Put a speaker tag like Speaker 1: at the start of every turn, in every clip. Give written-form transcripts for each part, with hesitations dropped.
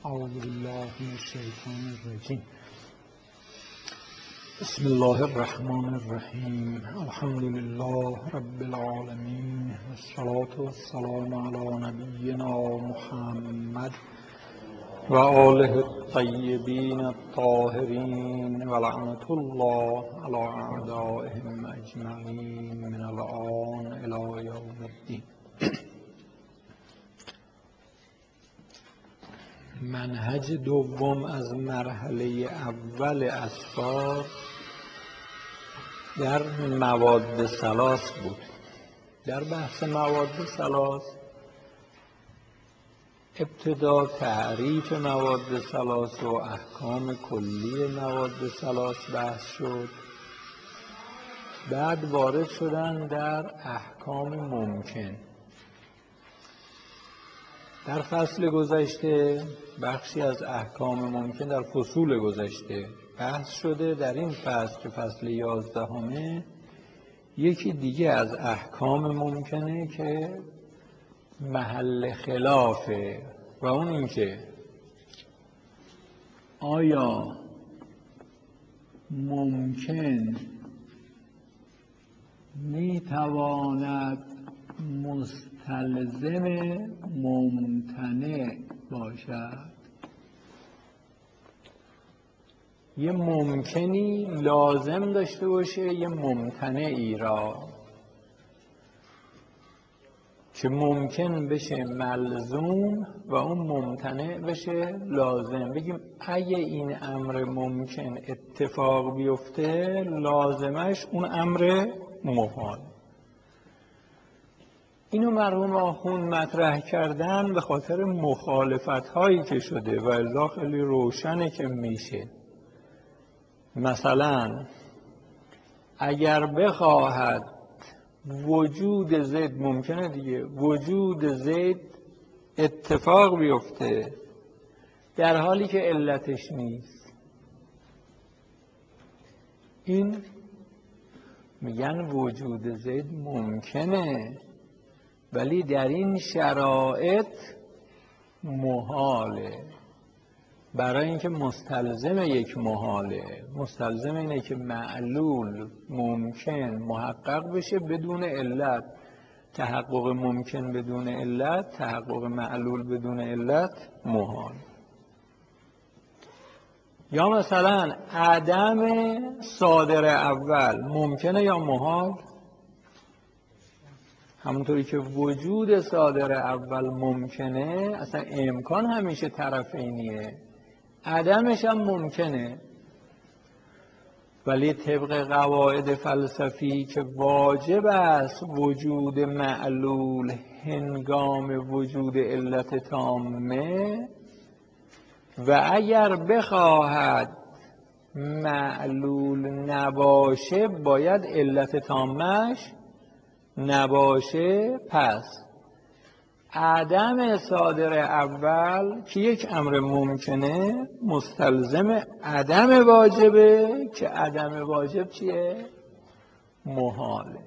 Speaker 1: اعوذ بالله من الشیطان الرجیم. بسم الله الرحمن الرحیم. الحمد لله رب العالمین، والصلاة والسلام علی نبینا محمد و آله الطیبین الطاهرین و لعنة الله علی اعدائهم اجمعین من الآن الی یوم الدین. منهج دوم از مرحله اول اسفار در مواد ثلاث بود. در بحث مواد ثلاث ابتدا تعریف مواد ثلاث و احکام کلی مواد ثلاث بحث شد، بعد وارد شدن در احکام ممکن. در فصل گذشته بخشی از احکام ممکن در فصول گذشته بحث شده. در این فصل که فصل 11 یکی دیگه از احکام ممکنه که محل خلافه و اون این که آیا ممکن میتواند مستلزم ممتنع باشد؟ یه ممکنی لازم داشته باشه یه ممتنعی را که ممکن بشه ملزوم و اون ممتنع بشه لازم. بگیم اگه این امر ممکن اتفاق بیفته لازمش اون امر محال. اینو مرحوم آخوند مطرح کردن به خاطر مخالفت هایی که شده و الا خیلی روشنه که میشه. مثلا اگر بخواهد وجود زید، ممکنه دیگه، وجود زید اتفاق بیفته در حالی که علتش نیست، این میگن وجود زید ممکنه ولی در این شرایط محاله. برای اینکه مستلزم یک محاله، مستلزم اینه که معلول ممکن محقق بشه بدون علت. تحقق ممکن بدون علت، تحقق معلول بدون علت محال. یا مثلا عدم صادر اول ممکنه یا محال؟ همونطوری که وجود صادر اول ممکنه، اصلا امکان همیشه طرفینیه، عدمش هم ممکنه. ولی طبق قواعد فلسفی که واجب است وجود معلول هنگام وجود علت تامه و اگر بخواهد معلول نباشه باید علت تامش نباشه. پس عدم صادر اول که یک امر ممکنه مستلزم عدم واجبه که عدم واجب چیه؟ محاله.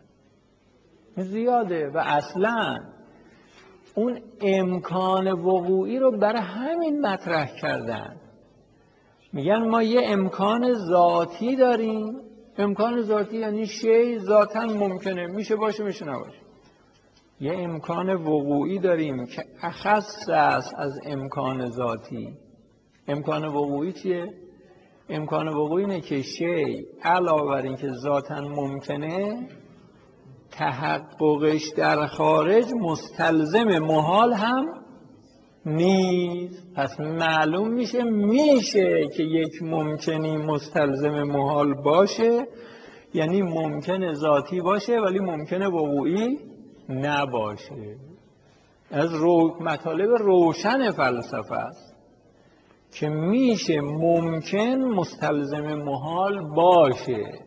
Speaker 1: زیاده و اصلا اون امکان وقوعی رو برای همین مطرح کردن. میگن ما یه امکان ذاتی داریم. امکان ذاتی یعنی شی ذاتاً ممکنه، میشه باشه میشه نباشه. یه امکان وقوعی داریم که اخص است از امکان ذاتی. امکان وقوعی چیه؟ امکان وقوعی اینه که شی علاوه بر این که ذاتاً ممکنه تحققش در خارج مستلزم محال هم نیست. پس معلوم میشه که یک ممکنی مستلزم محال باشه، یعنی ممکن ذاتی باشه ولی ممکن وقوعی نباشه. از مطالب روشن فلسفه است که میشه ممکن مستلزم محال باشه،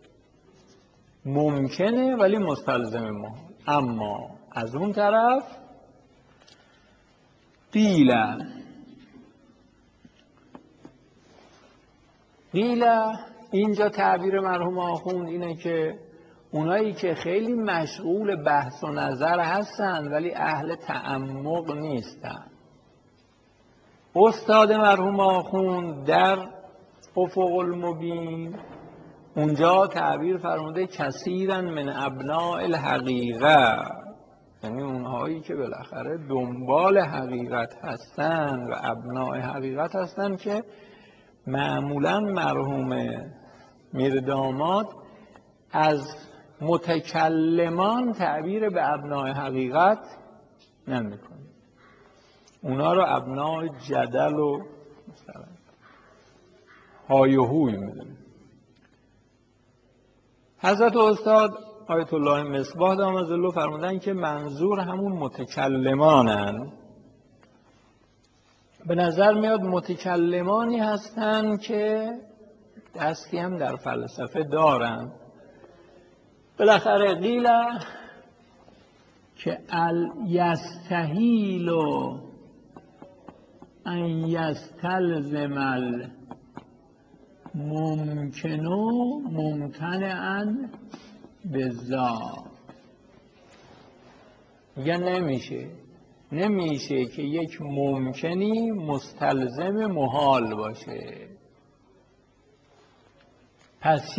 Speaker 1: ممکنه ولی مستلزم محال. اما از اون طرف قیل اینجا تعبیر مرحوم آخوند اینه که اونایی که خیلی مشغول بحث و نظر هستن ولی اهل تعمق نیستن، استاد مرحوم آخوند در افق المبین اونجا تعبیر فرموده کثیرا من ابناء الحقیقه، یعنی اونهایی که بالاخره دنبال حقیقت هستن و ابناء حقیقت هستن که معمولا مرحوم میرداماد از متکلمان تعبیر به ابناء حقیقت نمیکنه، اونا رو ابناء جدل و مثلا های و هوی میدونه. حضرت استاد آیت الله مصباح دامت ظله فرمودن که منظور همون متکلمانن. به نظر میاد متکلمانی هستن که دستی هم در فلسفه دارن. بالاخره قیل که یستحیل ان یستلزم الممکن ممتنعا بالذات. میگن نمیشه که یک ممکنی مستلزم محال باشه. پس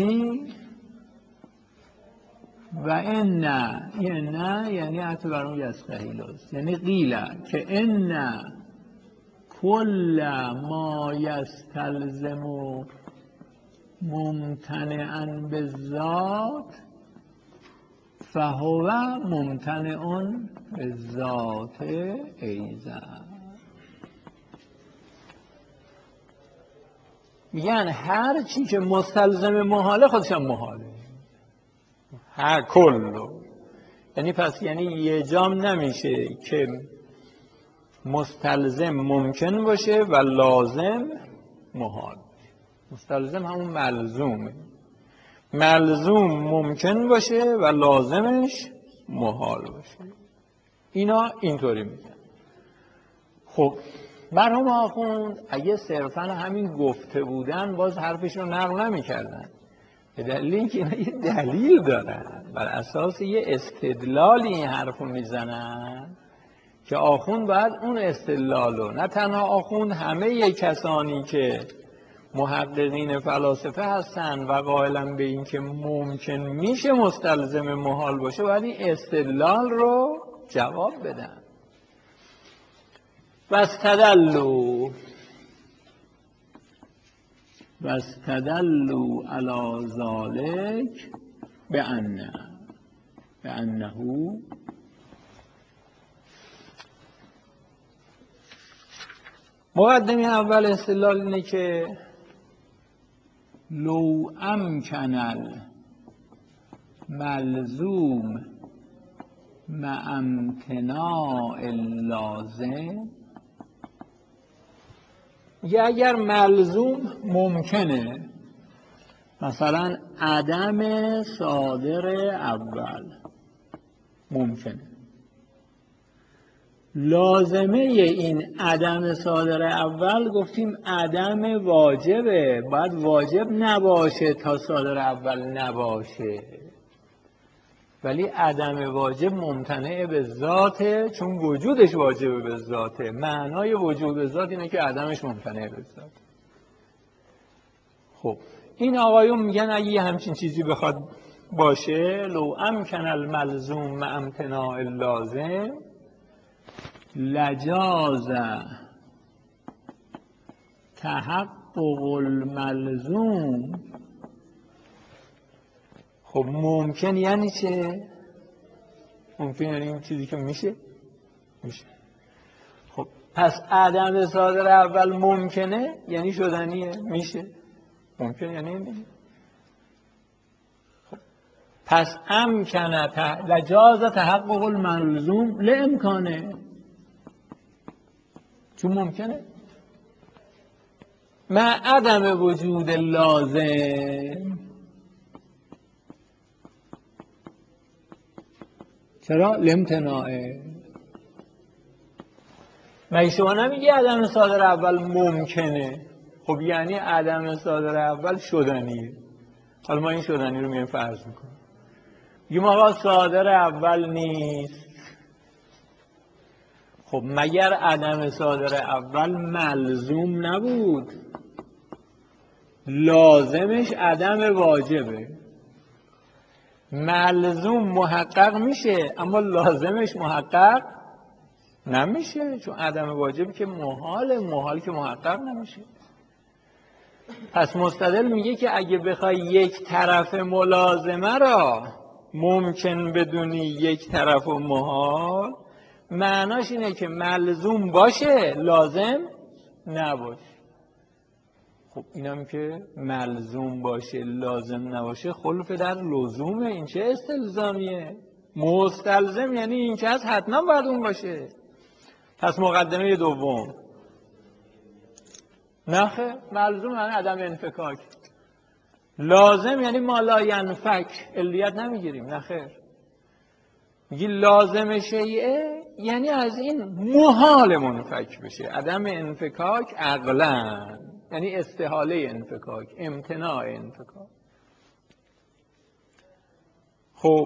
Speaker 1: و این نه یعنی حتی برون یستحیل است، یعنی قیل که ان کل ما یستلزم ممتنعا بالذات فهو ممتنع بالذات ایضا. میگن هر چی که مستلزم محاله خودش هم محاله، هر کلو. یعنی پس یه جام نمیشه که مستلزم ممکن باشه و لازم محال. مستلزم همون ملزومه، ملزوم ممکن باشه و لازمش محال باشه. اینا اینطوری میگن. خب مرحوم آخوند اگه صرفا همین گفته بودن باز حرفش رو نقل نمی‌کردن، به دلیل اینکه اینا یه دلیل دارن، بر اساس یه استدلالی این حرف رو میزنن که آخوند باید اون استدلال رو، نه تنها آخوند، همه کسانی که محققین فلاسفه هستن و قائلن به این که ممکن میشه مستلزم محال باشه، باید این استدلال رو جواب بدن. واستدلوا علی ذلک بأنه مقدمه اول استدلال اینه که لو امکن الملزوم مع امتناع اللازم، یا اگر ملزوم ممکنه، مثلا عدم صادر اول ممکنه، لازمه این عدم صادر اول گفتیم عدم واجبه، باید واجب نباشه تا صادر اول نباشه، ولی عدم واجب ممتنع به ذاته، چون وجودش واجب به ذاته. معنای وجود به ذات اینه که عدمش ممتنع به ذات. خب این آقایون میگن اگه یه همچین چیزی بخواد باشه، لو امکن الملزوم مع امتناع اللازم لجاز تحقق الملزوم. خب ممکن یعنی چه؟ ممکن یعنی اون چیزی که میشه. خب پس عدم صادر اول ممکنه یعنی شدنیه، میشه. ممکن یعنی میشه. خب پس امکنه لجاز تحقق الملزوم لامکانه، چون ممکنه مع عدم وجود لازم. چرا؟ لامتناعه. مگه شما نمیگی عدم صادر اول ممکنه؟ خب یعنی عدم صادر اول شدنیه. حالا ما این شدنی رو میایم فرض میکنیم، میگیم آقا صادر اول نیست. خب مگر عدم صادر اول ملزوم نبود؟ لازمش عدم واجبه. ملزوم محقق میشه اما لازمش محقق نمیشه، چون عدم واجب که محال که محقق نمیشه. پس مستدل میگه که اگه بخوای یک طرف ملازمه را ممکن بدونی یک طرف و محال، معناش اینه که ملزوم باشه لازم نباشه. خب اینم که ملزوم باشه لازم نباشه خلف در لزومه. این چه استلزامیه؟ مستلزم یعنی این که هست حتما باید اون باشه. پس مقدمه دوم نخه، ملزوم یعنی عدم انفکاک، لازم یعنی ما لا ینفک، علیت نمیگیریم. نخیر، میگی لازم شیعه یعنی از این محال منفک بشه. عدم انفکاک عقلا یعنی استحاله انفکاک، امتناع انفکاک. خب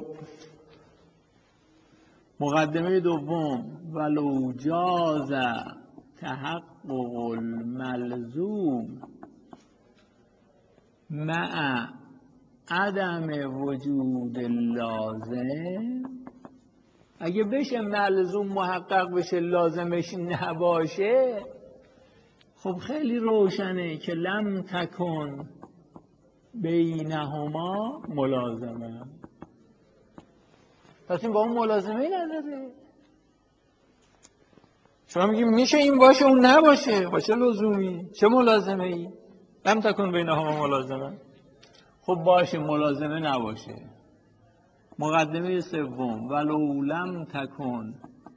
Speaker 1: مقدمه دوم ولو جاز تحقق الملزوم مع عدم وجود لازم، اگه بشه ملزوم محقق بشه لازمش نباشه، خب خیلی روشنه که لم تکن بینهما ملازمه. پس این با اون ملازمه ای نداره. شما میگیم میشه این باشه اون نباشه، با چه لزومی؟ چه ملازمه ای؟ لم تکن بینهما ملازمه. خب باشه ملازمه نباشه. مقدمه سوم ولو لم تکن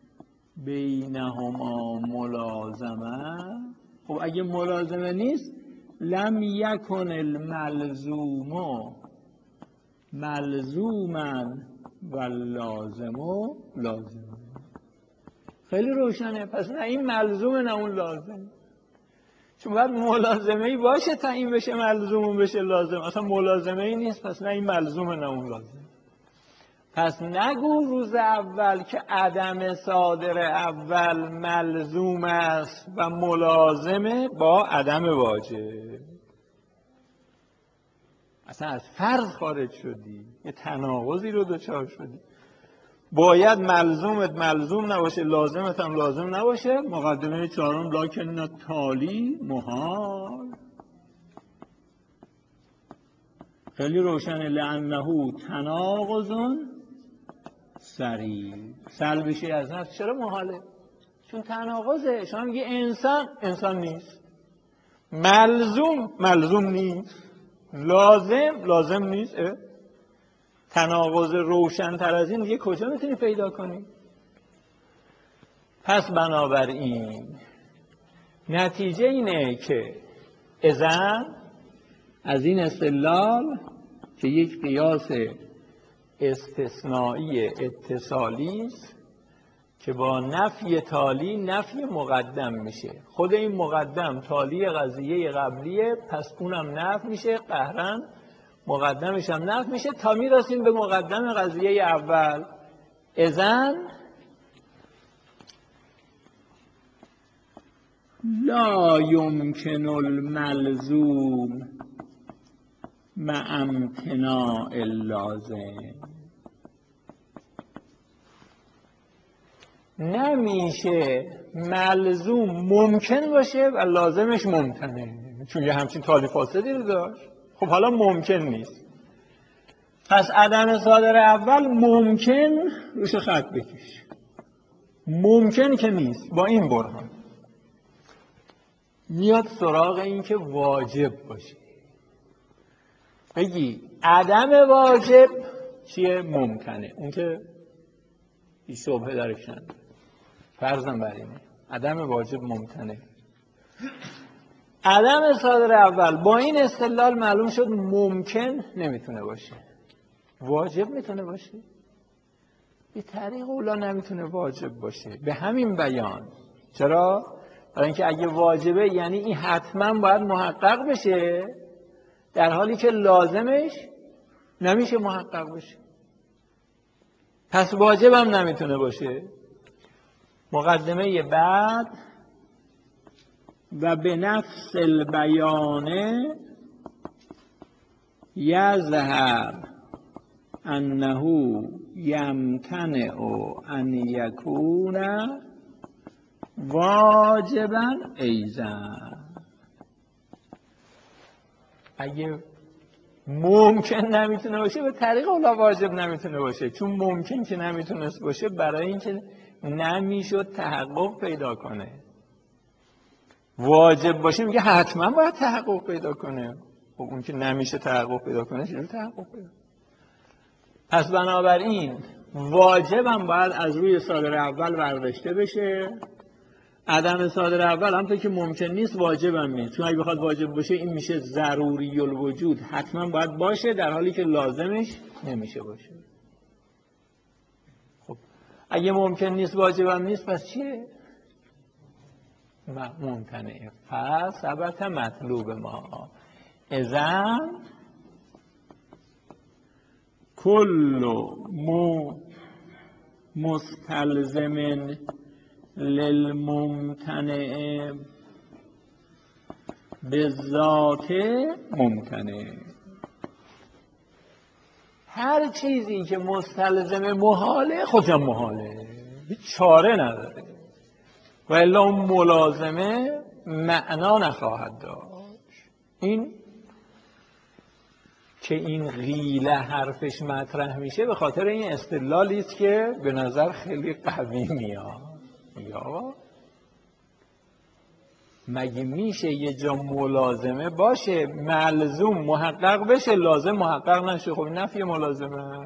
Speaker 1: بینهما ملازمه، خب اگه ملازمه نیست لم یکن الملزوم ملزوما واللازم لازم. خیلی روشنه. پس نه این ملزومه نه اون لازم، چون باید ملازمه ای باشه تا این بشه ملزوم بشه لازم. اصلا ملازمه ای نیست، پس نه این ملزومه نه اون لازم. پس نگو روز اول که عدم صادر اول ملزوم است و ملازمه با عدم واجب. اصلا از فرض خارج شدی، یه تناقضی رو دچار شدی. باید ملزومت ملزوم نباشه، لازمت هم لازم نباشه. مقدمه چهارم لکن تالی محال. خیلی روشنه. لانه تناقض صریح. سلبشه از نفس. چرا محاله؟ چون تناقضه. شما میگه انسان نیست، ملزوم نیست، لازم نیست. تناقض روشن تر از این دیگه کجا میتونی پیدا کنی؟ پس بنابراین نتیجه اینه که اذن از این استدلال که یک قیاس استثنایی اتصالی است که با نفی تالی نفی مقدم میشه. خود این مقدم تالی قضیه قبلیه، پس اونم نفی میشه، قهرن مقدمش هم نفی میشه تا میرسیم به مقدم قضیه اول. اذن لا یمکن الملزوم مع امتناع اللازم. نمیشه ملزوم ممکن باشه و لازمش ممتنه، چون یه همچین تالی فاسدی رو داشت. خب حالا ممکن نیست، پس عدم صادر اول ممکن روش خط بکش. ممکن که نیست. با این برهان میاد سراغ این که واجب باشه. بگی عدم واجب چیه؟ ممکنه. اون که هیچ شبهه درش نداره. فرضم بر اینه عدم واجب ممکنه. عدم صادر اول با این استدلال معلوم شد ممکن نمیتونه باشه، واجب میتونه باشه. به طریق اولا نمیتونه واجب باشه. به همین بیان. چرا؟ برای اینکه اگه واجبه یعنی این حتما باید محقق بشه، در حالی که لازمش نمیشه محقق بشه. پس واجب هم نمیتونه باشه. مقدمه بعد و به نفس البیانه یظهر انه یمتنع ان یکون واجبا ایضا. اگه ممکن نمیتونه باشه به طریق اولا واجب نمیتونه باشه، چون ممکن که نمیتونست باشه برای اینکه نمیشد تحقق پیدا کنه. واجب باشه میگه حتما باید تحقق پیدا کنه. خب اون که نمیشه تحقق پیدا کنه چجوری تحقق پیدا؟ پس بنابراین واجبم باید از روی صادر اول برداشته بشه. عدم صادر اول هم تا که ممکن نیست واجبم نیست، چون اگه بخواد واجب باشه این میشه ضروری الوجود، حتما باید باشه، در حالی که لازمش نمیشه باشه. خب اگه ممکن نیست واجبم نیست پس چیه؟ ممتنعه. پس ثبت مطلوب ما اذن کل مستلزم للممتنع بالذات ممتنع. هر چیزی که مستلزم محاله خودم محاله، هیچ چاره نداره، و الا اون ملازمه معنا نخواهد داشت. این که این غیله حرفش مطرح میشه به خاطر این استدلالی است که به نظر خیلی قوی میاد. یا مگه میشه یه جا ملازمه باشه ملزوم محقق بشه لازم محقق نشه؟ خب نفی ملازمه.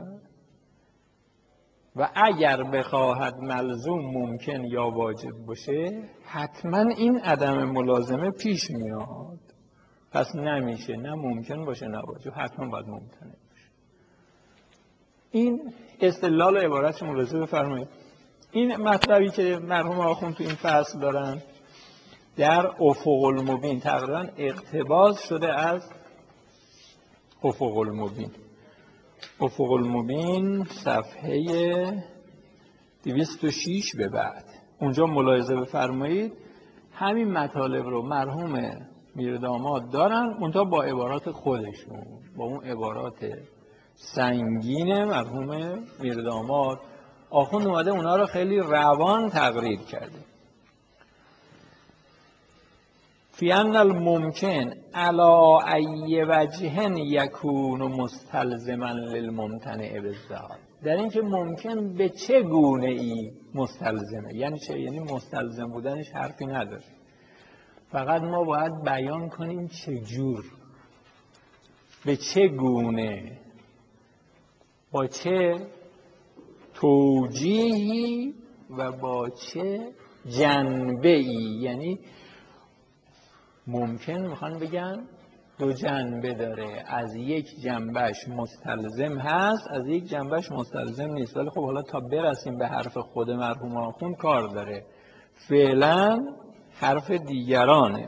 Speaker 1: و اگر بخواهد ملزوم ممکن یا واجب باشه حتما این عدم ملازمه پیش میاد. پس نمیشه نه ممکن باشه نه واجب، حتما باید ممتنع باشه. این استدلال و عبارتش ملاحظه بفرمایید. این مطلبی که مرحوم آخوند تو این فصل دارن در افق المبین تقریبا اقتباس شده از افق المبین. افق المبین صفحه 206 به بعد، اونجا ملاحظه بفرمایید همین مطالب رو مرحوم میرداماد دارن، اونجا با عبارات خودشون، با اون عبارات سنگین مرحوم میرداماد. آخوند اومده اونا رو خیلی روان تقریر کرده. فی ان الممکن علی ای وجه یکون مستلزما للممتنع بالذات. در این که ممکن به چه گونه ای مستلزمه. یعنی چه؟ یعنی مستلزم بودنش حرفی نداره، فقط ما باید بیان کنیم چجور، به چه گونه، با چه توجیهی و با چه جنبه ای. یعنی ممکن میخوان بگن دو جنبه داره، از یک جنبهش مستلزم هست، از یک جنبهش مستلزم نیست. ولی خب حالا تا برسیم به حرف خود مرحوم آخوند کار داره، فعلا حرف دیگرانه.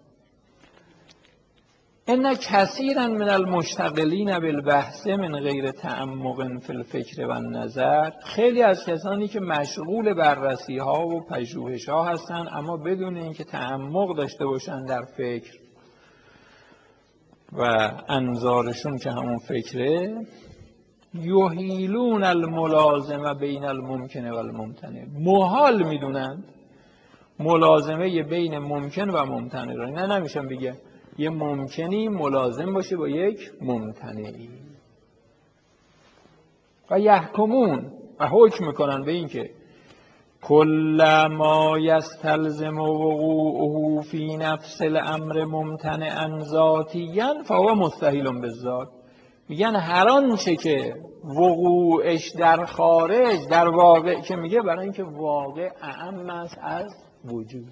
Speaker 1: ان کثیرا من المشتغلین بالبحث من غیر تعمق فی الفکر و النظر. خیلی از کسانی که مشغول بررسی ها و پژوهش ها هستند اما بدون اینکه تعمق داشته باشن در فکر و انظارشون که همون فکره، یحیلون الملازمه بین الممکن و الممتنع. محال میدونند ملازمه بین ممکن و ممتنع را. نه نمیشن بگه یه ممکنی ملازم باشه با یک ممتنعی. و یحکمون، و حکم میکنن به این که کل ما یستلزم وقوعه فی نفس الامر ممتنعا ذاتیا فهو مستحیل بالذات. میگن هر آنچه که وقوعش در خارج در واقع، که میگه برای اینکه واقع اعم است از وجود،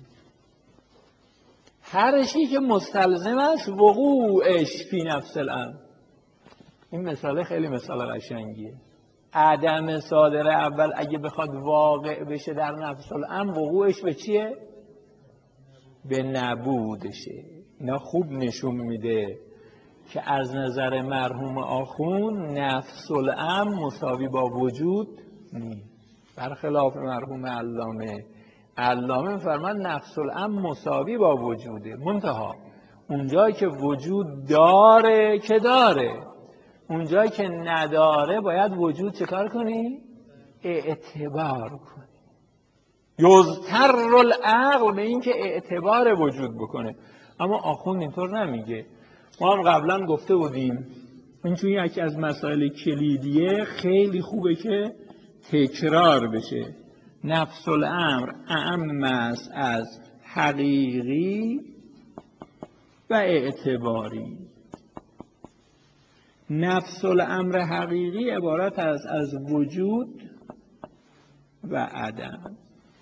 Speaker 1: هر چیزی که مستلزم است وقوعش فی نفس الامر. این مثال خیلی مثال قشنگیه. عدم صادر اول اگه بخواد واقع بشه در نفس الامر، وقوعش به چیه؟ به نبودشه. اینا خوب نشون میده که از نظر مرحوم آخوند نفس الامر مساوی با وجود نیست. برخلاف مرحوم علامه علامه می‌فرماد نفس الامر مساوی با وجوده، منتها اونجایی که وجود داره که داره، اونجایی که نداره باید وجود چکار کنی؟ اعتبار کنی. یضطر العقل به این که اعتبار وجود بکنه. اما آخوند اینطور نمیگه. ما هم قبلا گفته بودیم این چون یکی از مسائل کلیدیه خیلی خوبه که تکرار بشه. نفس الامر اعم است از حقیقی و اعتباری. نفس الامر حقیقی عبارت است از وجود و عدم.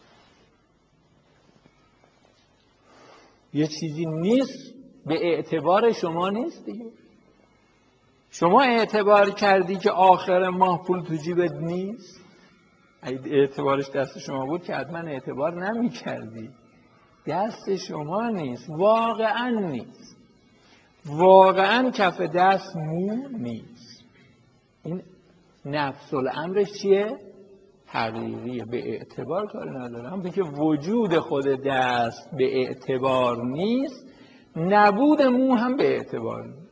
Speaker 1: یه چیزی نیست به اعتبار شما نیست دیگه. شما اعتبار کردی که آخر ماه پول تو جیبت نیست، اگه اعتبارش دست شما بود که حتما اعتبار نمی کردی. دست شما نیست، واقعا نیست، واقعا کف دست مو نیست. این نفس الامرش چیه؟ حقیقیه، به اعتبار کاری نداره. همون که وجود خود دست به اعتبار نیست، نبود مو هم به اعتبار نیست.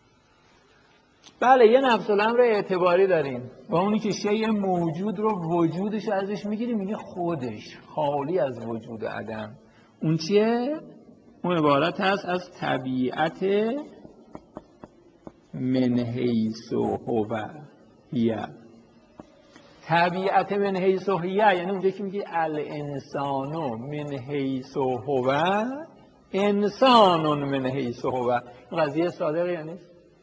Speaker 1: بله یه نفس الامر اعتباری داریم و اونی که شیء موجود رو وجودش ازش میگیریم میگه خودش خالی از وجود عدم. اون چیه؟ اون عبارت هست از طبیعت من حیث هو هی. طبیعت من حیث هی یعنی اونجا که میگه الانسان من حیث هو انسان من حیث هو. این قضیه صادقه یعنی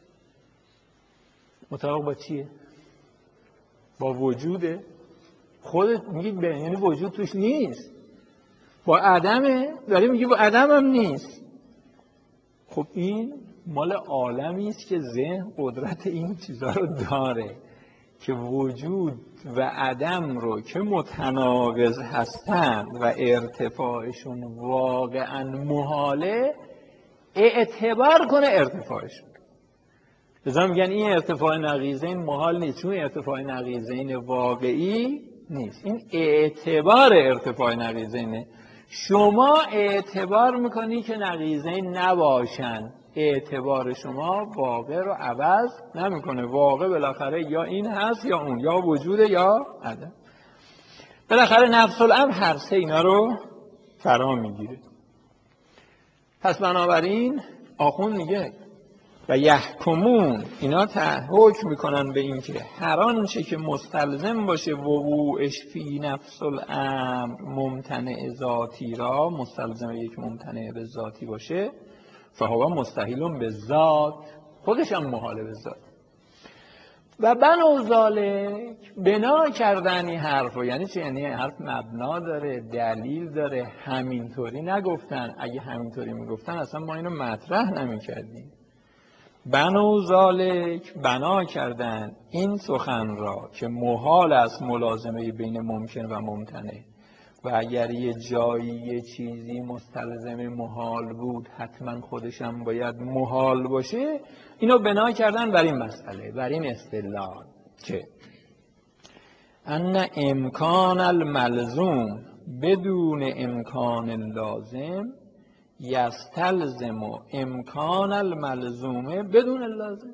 Speaker 1: مطابق با چیه؟ با وجوده. خودت میگید یعنی وجود توش نیست، با عدمه، ولی میگی با عدم هم نیست. خب این مال عالمی است که ذهن قدرت این چیزها رو داره که وجود و عدم رو که متناقض هستند و ارتفاعشون واقعا محاله اعتبار کنه ارتفاعشون. لذا میگن این ارتفاع نقیضین محال نیست چون ارتفاع نقیضین واقعی نیست. این اعتبار ارتفاع نقیضینه. شما اعتبار میکنی که نقیضین نباشن، اعتبار شما واقع رو عوض نمیکنه. واقع بالاخره یا این هست یا اون، یا وجوده یا عدم. بالاخره نفس الامر هر سه اینا رو فرا میگیره. پس بنابراین آخوند میگه و یحکمون، اینا حکم میکنن به این که هر آنچه که مستلزم باشه وقوعش فی نفس الامر ممتنع ذاتی را، مستلزم یک ممتنع به ذاتی باشه، فهو مستحیل به ذات، خودش هم محاله به ذات. و بنو ذالک، بنا کردن این حرف، یعنی چه؟ یعنی حرف مبنا داره، دلیل داره، همینطوری نگفتن. اگه همینطوری میگفتن اصلا ما اینو مطرح نمیکردیم. بنو ذالک، بنا کردن این سخن را که محال است ملازمه بین ممکن و ممتنع و اگر یه جایی یه چیزی مستلزم محال بود حتما خودشم باید محال باشه. اینو بنا کردن بر این مسئله، بر این استدلال که ان امکان الملزوم بدون امکان لازم یستلزم امکان الملزومه بدون اللازم.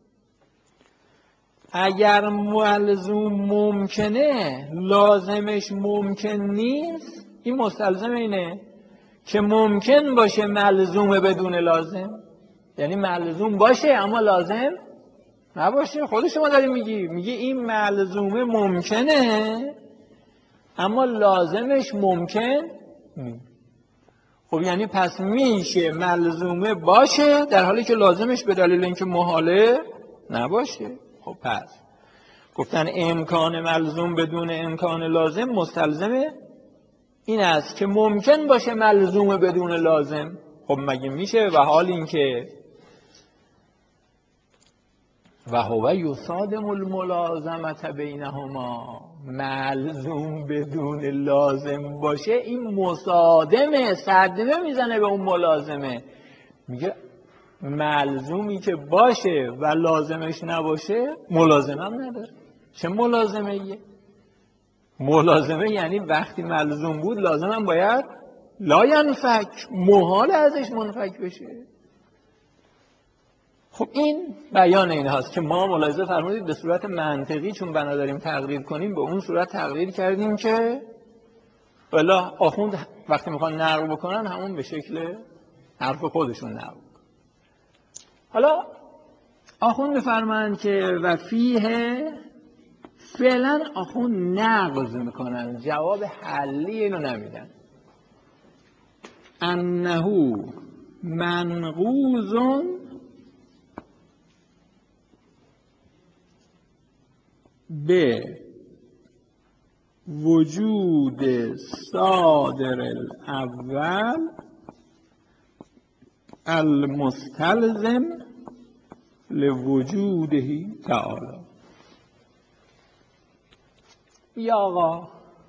Speaker 1: اگر ملزوم ممکنه لازمش ممکن نیست، این مستلزم اینه که ممکن باشه ملزوم بدون لازم. یعنی ملزوم باشه اما لازم نباشه. خود شما داری میگی این ملزومه ممکنه اما لازمش ممکن نیست. خب یعنی پس میشه ملزومه باشه در حالی که لازمش به دلیل اینکه محاله نباشه. خب پس گفتن امکان ملزوم بدون امکان لازم مستلزمه این است که ممکن باشه ملزوم بدون لازم. خب مگه میشه؟ و حال اینکه و هو یصادم الملازمه بینهما، ملزوم بدون لازم باشه این مصادمه، صدمه میزنه به اون ملازمه. میگه ملزومی که باشه و لازمش نباشه ملازمه هم نداره. چه ملازمه ایه؟ ملازمه یعنی وقتی ملزوم بود لازم هم باید لا ینفک، محال ازش منفک بشه. خب این بیان این هست که ما ملاحظه فرمودید به صورت منطقی چون بنا داریم تقریر کنیم به اون صورت تقریر کردیم که والا آخوند وقتی میخوان نقل بکنن همون به شکل حرف خودشون نقل. حالا آخوند میفرمایند که و فیه فعلا آخوند نقض میکنن، جواب حلی اینو نمیدن. انه منقوض به وجود صادر الاول المستلزم لوجوده تعالی. یا آقا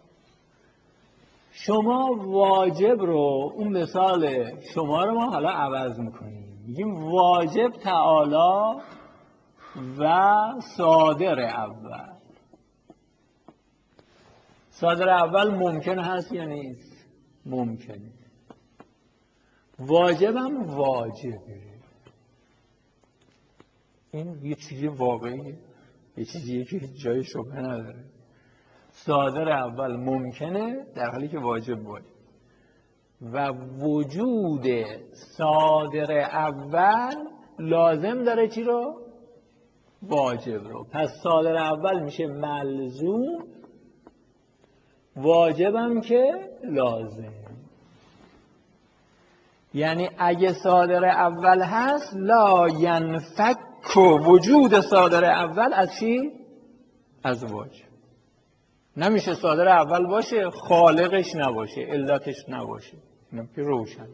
Speaker 1: شما واجب رو، اون مثال شما رو ما حالا عوض میکنیم، میگیم واجب تعالی و صادر اول. صادر اول ممکن هست یا نیست؟ ممکنه. واجب هم واجبه. این یه چیزی واقعیه، یه چیزیه که هیچ جای شبهه نداره. صادر اول ممکنه در حالی که واجب باشه و وجود صادر اول لازم داره چی رو؟ واجب رو. پس صادر اول میشه ملزوم، واجبم که لازم. یعنی اگه صادر اول هست لا ینفک وجود صادر اول از چی؟ از واجب. نمیشه صادر اول باشه خالقش نباشه، علتش نباشه. اینم که روشن.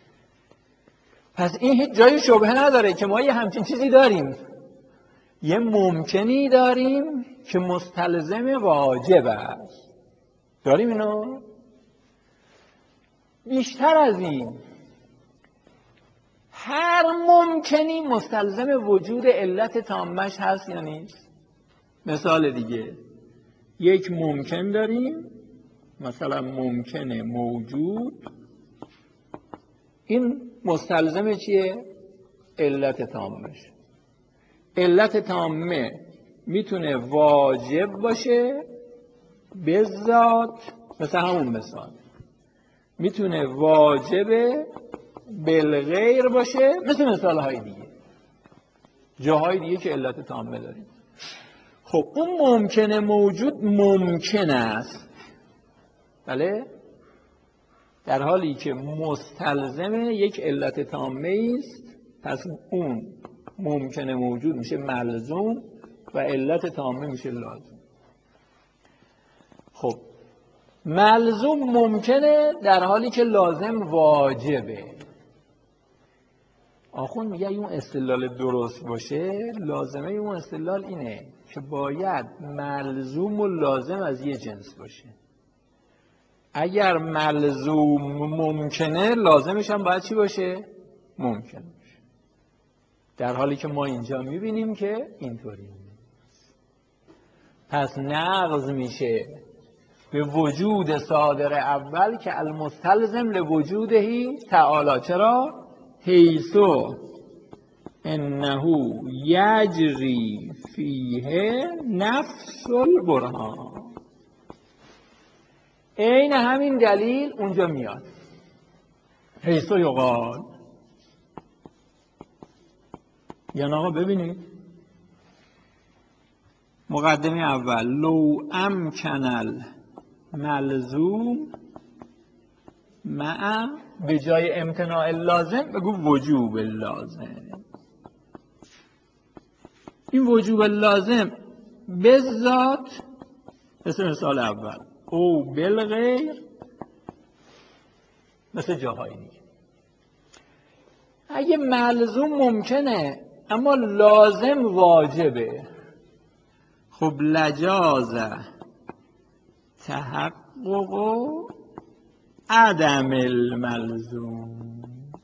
Speaker 1: پس این هیچ جای شبهه نداره که ما یه همچین چیزی داریم، یه ممکنی داریم که مستلزم واجب است. داریم اینو؟ بیشتر از این، هر ممکنی مستلزم وجود علت تامش هست یا نیست؟ مثال دیگه، یک ممکن داریم، مثلا ممکن موجود، این مستلزم چیه؟ علت تامش. علت تامه میتونه واجب باشه به ذات، مثل همون مثال میتونه واجب بالغیر باشه، مثل مثال های دیگه، جاهای دیگه که علت تامه داریم. خب اون ممکنه موجود ممکن است، بله، در حالی که مستلزم یک علت تامه است. پس اون ممکنه موجود میشه ملزوم و علت تامه میشه لازم. خب ملزوم ممکنه در حالی که لازم واجبه. آخوند میگه اون استدلال درست باشه، لازمه اون استدلال اینه که باید ملزوم و لازم از یه جنس باشه. اگر ملزوم ممکنه لازمش هم باید چی باشه؟ ممکن باشه. در حالی که ما اینجا میبینیم که اینطوری نیست. پس نقض میشه به وجود صادر اول که المستلزم لوجودهی تعالی. چرا؟ حیثو انه یجری فیه نفس البرهان. این همین دلیل اونجا میاد. حیثو یقال، یا آقا ببینید مقدمه اول، لو امکن الملزوم مع، به جای امتناع لازم بگو وجوب لازم. این وجوب لازم به ذات، مثل مثال اول، او بالغیر، مثل جاهای دیگه. اگه ملزوم ممکنه اما لازم واجبه، خب لجازه تحقق عدم الملزوم.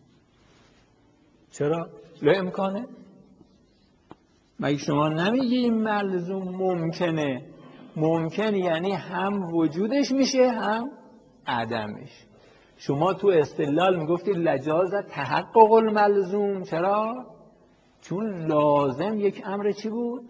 Speaker 1: چرا؟ لا امکانه. مگه شما نمیگی این ملزوم ممکنه ممکن یعنی هم وجودش میشه هم عدمش. شما تو استدلال میگفتید لجاز تحقق الملزوم. چرا؟ چون لازم یک امر چی بود؟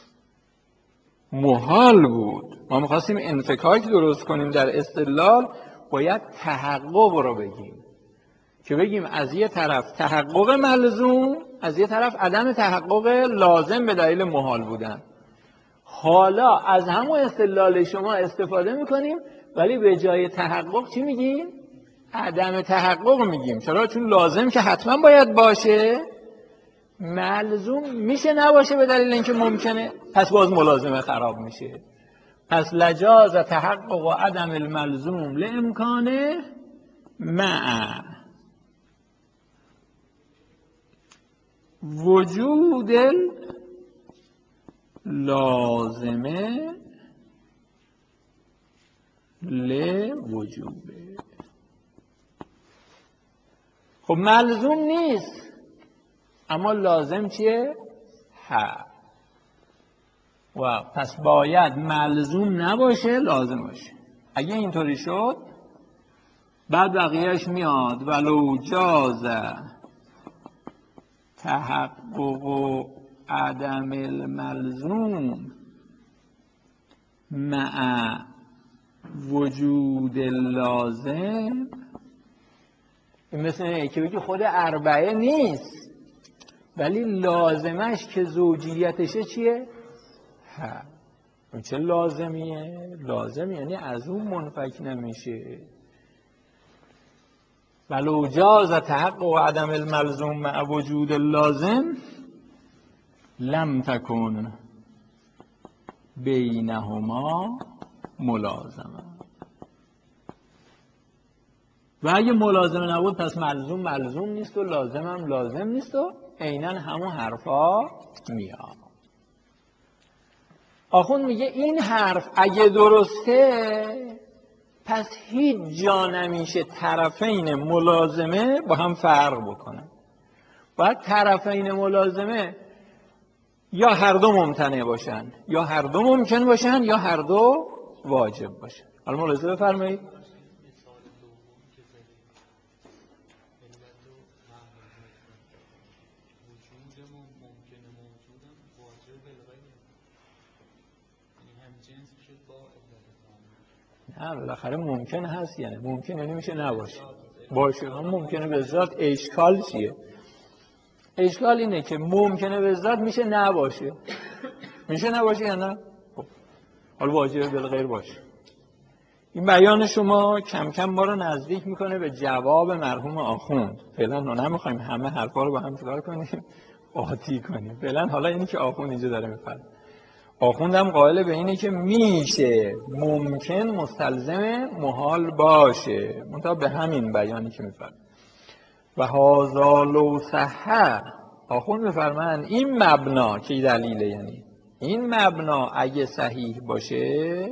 Speaker 1: محال بود. ما میخواستیم انفکاک درست کنیم در استدلال، باید تحقق رو بگیم که بگیم از یه طرف تحقق ملزوم، از یه طرف عدم تحقق لازم به دلیل محال بودن. حالا از همون استدلال شما استفاده میکنیم ولی به جای تحقق چی میگیم؟ عدم تحقق میگیم. چرا؟ چون لازم که حتما باید باشه، ملزوم میشه نباشه به دلیل اینکه ممکنه، پس باز ملازمه خراب میشه. پس لجاز تحقق و عدم الملزوم لامکانه مع وجود لازمه لوجوبه. خب ملزوم نیست اما لازم چیه؟ و پس باید ملزوم نباشه لازم باشه. اگه اینطوری شد بعد بقیهش میاد ولو جاز تحقق و عدم الملزوم مع وجود لازم. این مثل اینه که بگی خود اربعه نیست ولی لازمش که زوجیتشه چیه؟ اون چه لازمیه؟ لازم یعنی از اون منفک نمیشه. ولو جاز تحقق و عدم الملزوم مع وجود لازم لم تکن بینهما ملازمه. و اگه ملازمه نبود پس ملزوم نیست و لازم هم لازم نیست و عیناً همون حرفا میاد. آخوند میگه این حرف اگه درسته پس هیچ جا نمیشه طرفین ملازمه با هم فرق بکنن. باید طرفین ملازمه یا هر دو ممتنع باشن یا هر دو ممکن باشن یا هر دو واجب باشن. حالا ملاحظه بفرمایید. نه بالاخره ممکن هست، یعنی ممکن یعنی میشه نباشه باشه. هم ممکنه به ذات اشکال چیه؟ اشکال اینه که ممکنه به ذات میشه نباشه. میشه نباشه یا نه؟ خب حالا واجب بالغیر باشه. این بیان شما کم کم ما رو نزدیک میکنه به جواب مرحوم آخوند. فعلا نمیخوایم همه حرفا رو با هم چیکار کنیم؟ قاطی کنیم. فعلا حالا اینی که آخوند اینجا داره میفرمه. آخوندم قائل به اینه که میشه ممکن مستلزم محال باشه، منتها به همین بیانی که میفرمه. و هذا لو صح، آخوند میفرمان این مبنا که دلیله، یعنی این مبنا اگه صحیح باشه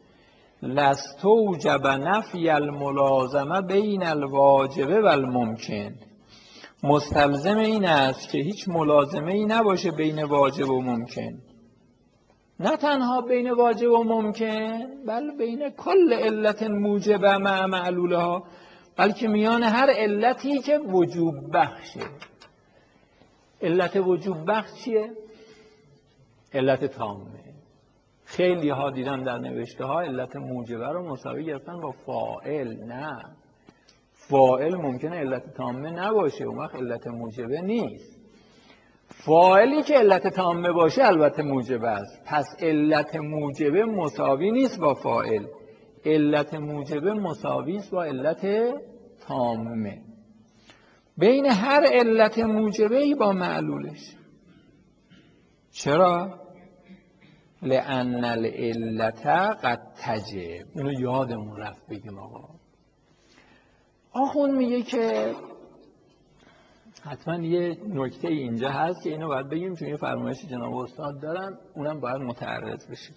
Speaker 1: لستوجب نفی الملازمه بین الواجب و الممکن. مستلزم این است که هیچ ملازمه ای نباشه بین واجب و ممکن. نه تنها بین واجب و ممکن بل بین کل علت موجبه مع معلولها، بلکه میان هر علتی که وجوب بخشه. علت وجوب بخش چیه؟ علت تامه. خیلی ها دیدم در نوشته ها علت موجبه رو مساوی گرفتن با فاعل. نه، فاعل ممکنه علت تامه نباشه، اون وقت علت موجبه نیست. فاعلی که علت تامه باشه البته موجبه است. پس علت موجبه مساوی نیست با فاعل، علت موجبه مساوی است با علت تامه. بین هر علت موجبه ای با معلولش. چرا؟ لأن العلت قد تجب. اینو یادمون رفت بگیم. آخوند میگه که حتما یه نکته اینجا هست که اینو باید بگیم چون یه فرمایش جناب استاد دارن، اونم باید متعرض بشیم.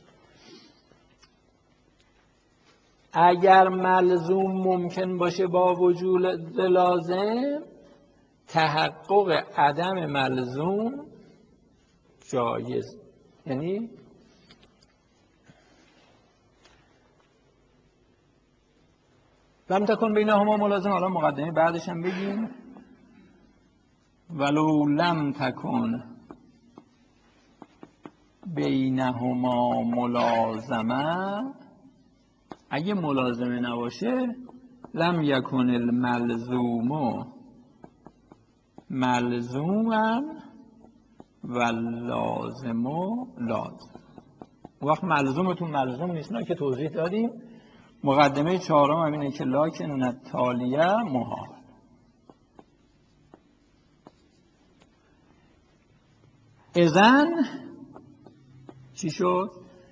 Speaker 1: اگر ملزوم ممکن باشه با وجود لازم، تحقق عدم ملزوم جایز. یعنی لم تکن بینهما ملازمه. حالا مقدمه بعدش هم بگیم. ولو لم تکن بینهما ملازمه، اگه ملازمه نباشه لم یکن الملزوم ملزوما و لازم لازم. وقت ملزومتون ملزوم نیست، نه که توضیح دادیم. مقدمه چهارم هم اینه که لکن التالیه محال. اذن چی شد؟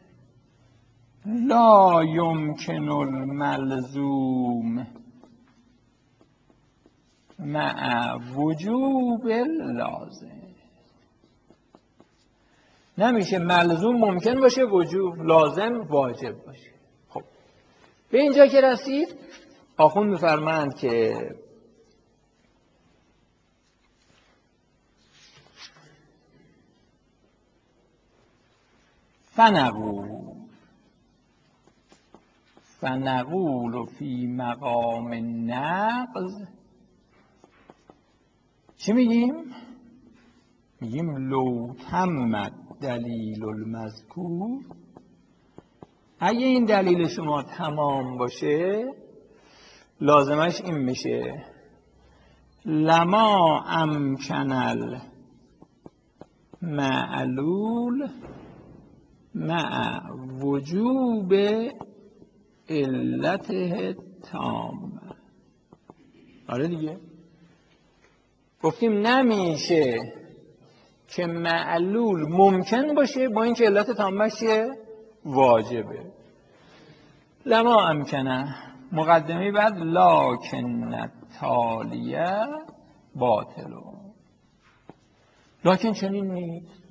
Speaker 1: لا یمکن الملزوم مع وجوب لازم. نمیشه ملزوم ممکن باشه وجوب لازم واجب باشه. خب به اینجا که رسید آخوند می‌فرمایند که فنقول فی مقام نقض. چی میگیم؟ میگیم لو تم دلیل المذکور، اگه این دلیل شما تمام باشه لازمش این میشه لما امکن المعلول مع وجوب علته تامه. آره دیگه گفتیم نمیشه که معلول ممکن باشه با این که علت تامش واجبه. لما امکنه مقدمه بعد لکن تالیه باطلو. لکن چنین نیست،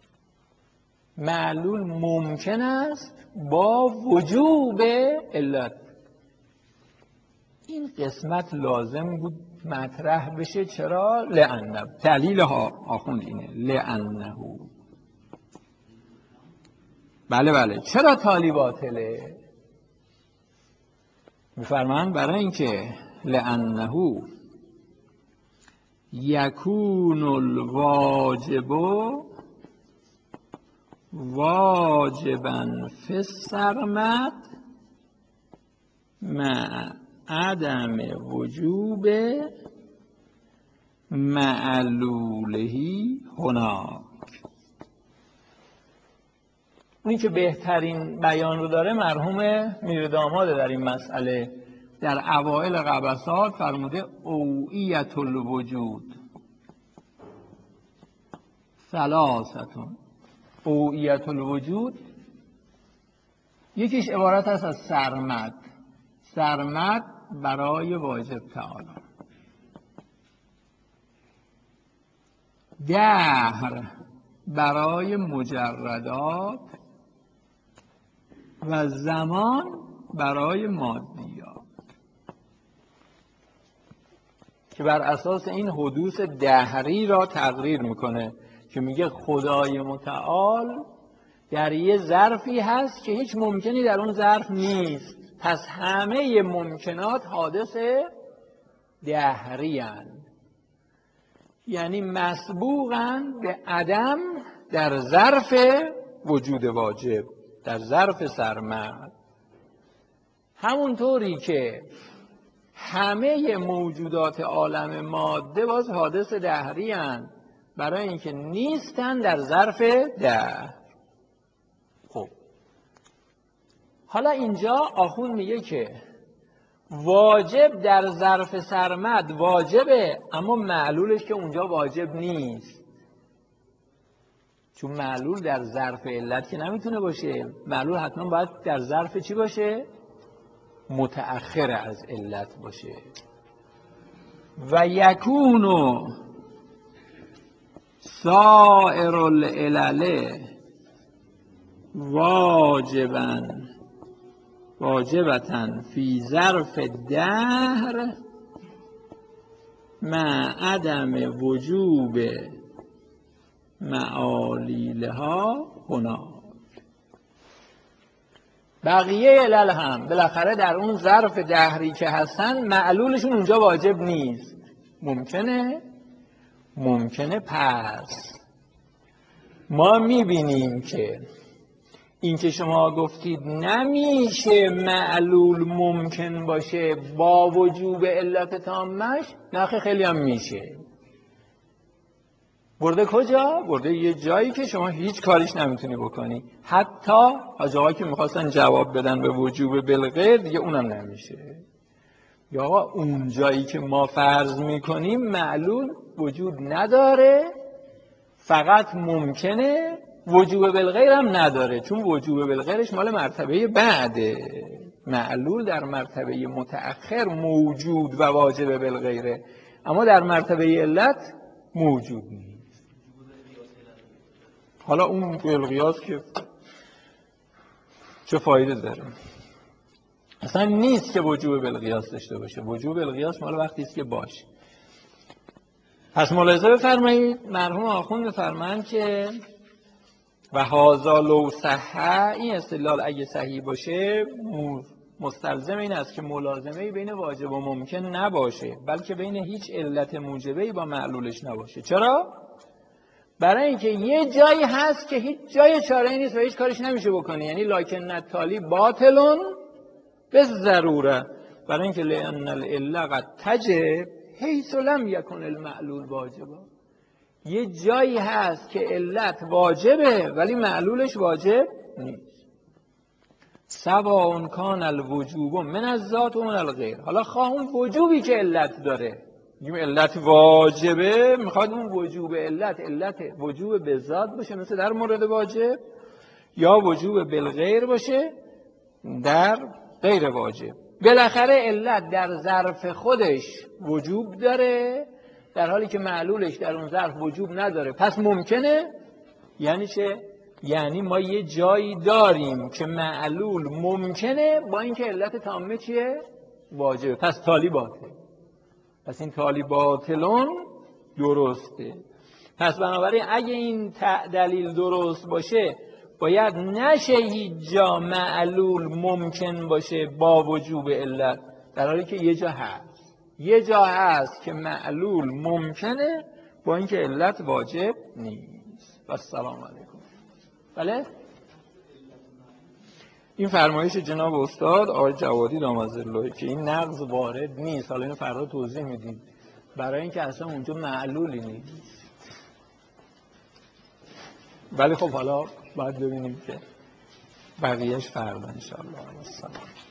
Speaker 1: معلول ممکن است با وجوب علت. این قسمت لازم بود مطرح بشه. چرا؟ لانه دلیل ها آخوند اینه لانه. بله چرا تالی باطله؟ میفرمان برای اینکه لانه یکون الواجب واجبا فی السرمد مع عدم وجوب معلولهی هناک. اونی که بهترین بیان رو داره مرحوم میرداماده در این مسئله. در اوائل قبسات فرموده اوعیت الوجود ثلاثتون. اوعیت الوجود یکیش عبارت است از سرمد. سرمد برای واجب تعالی، دهر برای مجردات و زمان برای مادیات، که بر اساس این حدوث دهری را تقریر میکنه که میگه خدای متعال در یه ظرفی هست که هیچ ممکنی در اون ظرف نیست، پس همه ممکنات حادث دهری هستند، یعنی مسبوقاً به عدم در ظرف وجود واجب، در ظرف سرمد. همونطوری که همه موجودات عالم ماده باز حادث دهری هستند برای اینکه نیستن در ظرف دهر. خب حالا اینجا آخوند میگه که واجب در ظرف سرمد واجبه، اما معلولش که اونجا واجب نیست، چون معلول در ظرف علت که نمیتونه باشه. معلول حتما باید در ظرف چی باشه؟ متأخر از علت باشه. و یکونو سائر العلل واجبتن فی ظرف دهر مع عدم وجوب معالیلها هناک. بقیه علل هم بالاخره در اون ظرف دهری که هستن معلولشون اونجا واجب نیست. ممکنه. پس ما میبینیم که این که شما گفتید نمیشه معلول ممکن باشه با وجوب علت تامش، نخه خیلی هم میشه. برده کجا؟ برده یه جایی که شما هیچ کاریش نمیتونی بکنی. حتی حاج آقا که میخواستن جواب بدن به وجوب بالغیر دیگه اونم نمیشه. یا آقا اون جایی که ما فرض میکنیم معلول وجود نداره، فقط ممکنه، وجوب بالغیر هم نداره، چون وجوب بالغیرش مال مرتبه بعده. معلول در مرتبه متأخر موجود و واجب بالغیره، اما در مرتبه علت موجود نیست. حالا اون بالقیاس که چه فایده داره؟ اصلا نیست که وجوب بالقیاس داشته باشه. وجوب بالقیاس مال وقتی است که باشه. پس ملاحظه بفرمایید مرحوم آخوند بفرمایند که و هذا لو صح، این استدلال اگه صحیح باشه مستلزم این است که ملازمه بین واجب و ممکن نباشه، بلکه بین هیچ علت موجبه با معلولش نباشه. چرا؟ برای اینکه یه جایی هست که هیچ جای چاره‌ای نیست و هیچ کارش نمیشه بکنی، یعنی لکن التالی باطلون به ضروره. برای اینکه لأن العله قد تجب حیث لم یکن المعلول واجبا. یه جایی هست که علت واجبه ولی معلولش واجب نیست. سواء کان الوجوب من الذات و من الغیر. حالا خواه اون وجوبی که علت داره، میگیم علت واجبه، میخواد اون وجوب علت وجوب به ذات باشه مثل در مورد واجب، یا وجوب بالغیر باشه در غیر واجب. بالاخره علت در ظرف خودش وجوب داره در حالی که معلولش در اون ظرف وجوب نداره. پس ممکنه. یعنی چه؟ یعنی ما یه جایی داریم که معلول ممکنه با اینکه علت تامه چیه؟ واجبه. پس تالی باطل. پس این تالی باطلون درسته. پس بنابراین اگه این دلیل درست باشه باید نشه هیچ جا معلول ممکن باشه با وجوب علت، در حالی که یه جا هست که معلول ممکنه با اینکه علت واجب نیست. و السلام علیکم. بله؟ این فرمایش جناب استاد آقای جوادی دامظله که این نقض وارد نیست. حالا اینو فردا توضیح میدیم برای اینکه اصلا اونجا معلولی نیست. ولی خب حالا باید ببینیم که بقیهش فردا ان شاء الله.